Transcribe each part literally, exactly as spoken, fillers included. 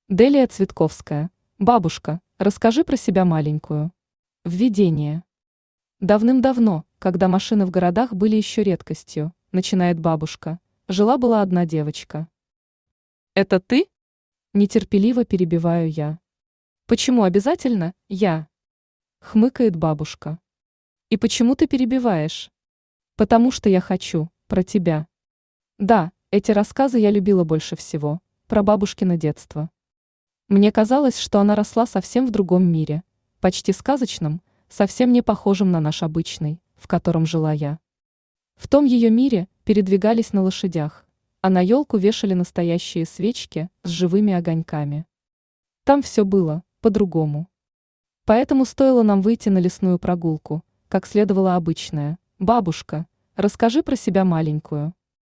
Делия Цветковская. Бабушка, расскажи про себя маленькую. Введение. Давным-давно, когда машины в городах были еще редкостью, начинает бабушка, жила-была одна девочка. Это ты? Нетерпеливо перебиваю я. Почему обязательно я? Хмыкает бабушка. И почему ты перебиваешь? Потому что я хочу, про тебя. Да, эти рассказы я любила больше всего, про бабушкино детство. Мне казалось, что она росла совсем в другом мире, почти сказочном, совсем не похожем на наш обычный, в котором жила я. В том ее мире передвигались на лошадях, а на елку вешали настоящие свечки с живыми огоньками. Там все было по-другому. Поэтому стоило нам выйти на лесную прогулку, как следовало обычное. «Бабушка, расскажи про себя маленькую».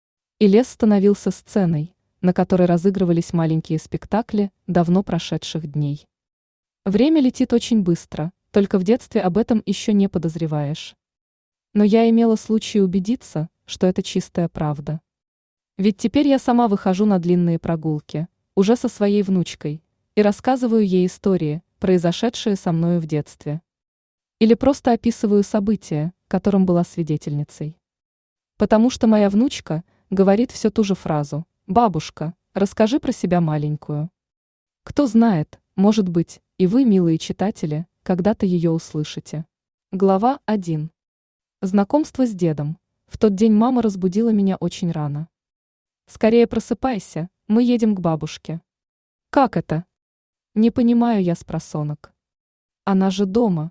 И лес становился сценой, на которой разыгрывались маленькие спектакли давно прошедших дней. Время летит очень быстро, только в детстве об этом еще не подозреваешь. Но я имела случай убедиться, что это чистая правда. Ведь теперь я сама выхожу на длинные прогулки, уже со своей внучкой, и рассказываю ей истории, произошедшие со мною в детстве. Или просто описываю события, которым была свидетельницей. Потому что моя внучка говорит все ту же фразу: «Бабушка, расскажи про себя маленькую». Кто знает, может быть, и вы, милые читатели, когда-то ее услышите. Глава один. Знакомство с дедом. В тот день мама разбудила меня очень рано. «Скорее просыпайся, мы едем к бабушке». «Как это?» Не понимаю я спросонок. Она же дома.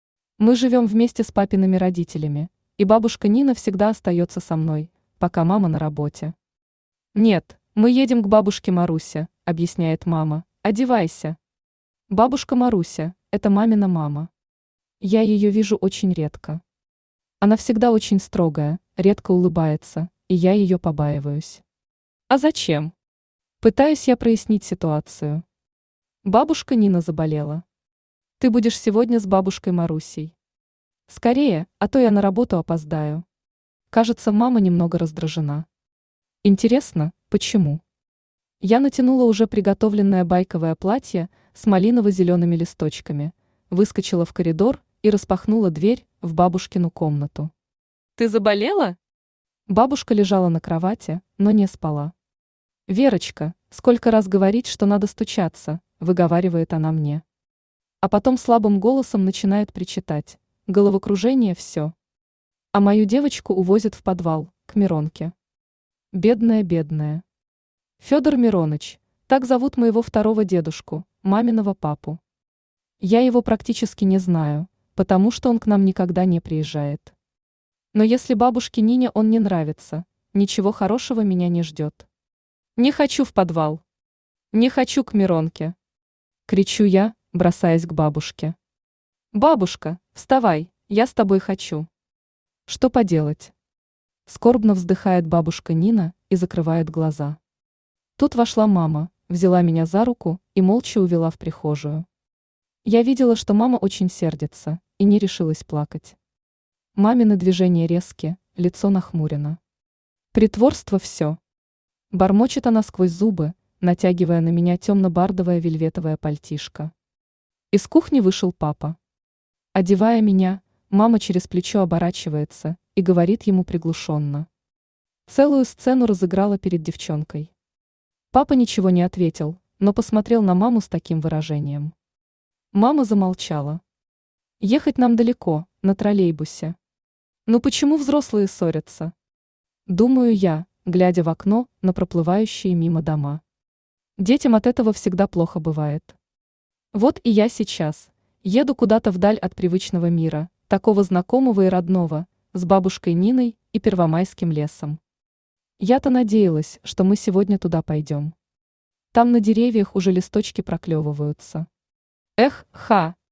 Мы живем вместе с папиными родителями, и бабушка Нина всегда остается со мной, пока мама на работе. «Нет, мы едем к бабушке Марусе», — объясняет мама. «Одевайся». Бабушка Маруся – это мамина мама. Я ее вижу очень редко. Она всегда очень строгая, редко улыбается, и я ее побаиваюсь. А зачем? Пытаюсь я прояснить ситуацию. Бабушка Нина заболела. Ты будешь сегодня с бабушкой Марусей. Скорее, а то я на работу опоздаю. Кажется, мама немного раздражена. Интересно, почему? Я натянула уже приготовленное байковое платье с малиново-зелеными листочками, выскочила в коридор и распахнула дверь в бабушкину комнату. «Ты заболела?» Бабушка лежала на кровати, но не спала. «Верочка, сколько раз говорить, что надо стучаться», — выговаривает она мне. А потом слабым голосом начинает причитать: головокружение все. А мою девочку увозят в подвал, к Миронке. Бедная, бедная. Федор Мироныч, так зовут моего второго дедушку, маминого папу. Я его практически не знаю, потому что он к нам никогда не приезжает. Но если бабушке Нине он не нравится, ничего хорошего меня не ждет. Не хочу в подвал. Не хочу к Миронке. Кричу я, бросаясь к бабушке. Бабушка, вставай, я с тобой хочу. Что поделать? Скорбно вздыхает бабушка Нина и закрывает глаза. Тут вошла мама, взяла меня за руку и молча увела в прихожую. Я видела, что мама очень сердится, и не решилась плакать. Мамины движения резкие, лицо нахмурено. Притворство все. Бормочет она сквозь зубы, натягивая на меня темно-бардовое вельветовое пальтишко. Из кухни вышел папа. Одевая меня, мама через плечо оборачивается и говорит ему приглушенно. Целую сцену разыграла перед девчонкой. Папа ничего не ответил, но посмотрел на маму с таким выражением. Мама замолчала. Ехать нам далеко, на троллейбусе. Ну почему взрослые ссорятся? Думаю я, глядя в окно на проплывающие мимо дома. Детям от этого всегда плохо бывает. Вот и я сейчас еду куда-то вдаль от привычного мира, такого знакомого и родного, с бабушкой Ниной и Первомайским лесом. Я-то надеялась, что мы сегодня туда пойдем. Там на деревьях уже листочки проклевываются. Эх, ха,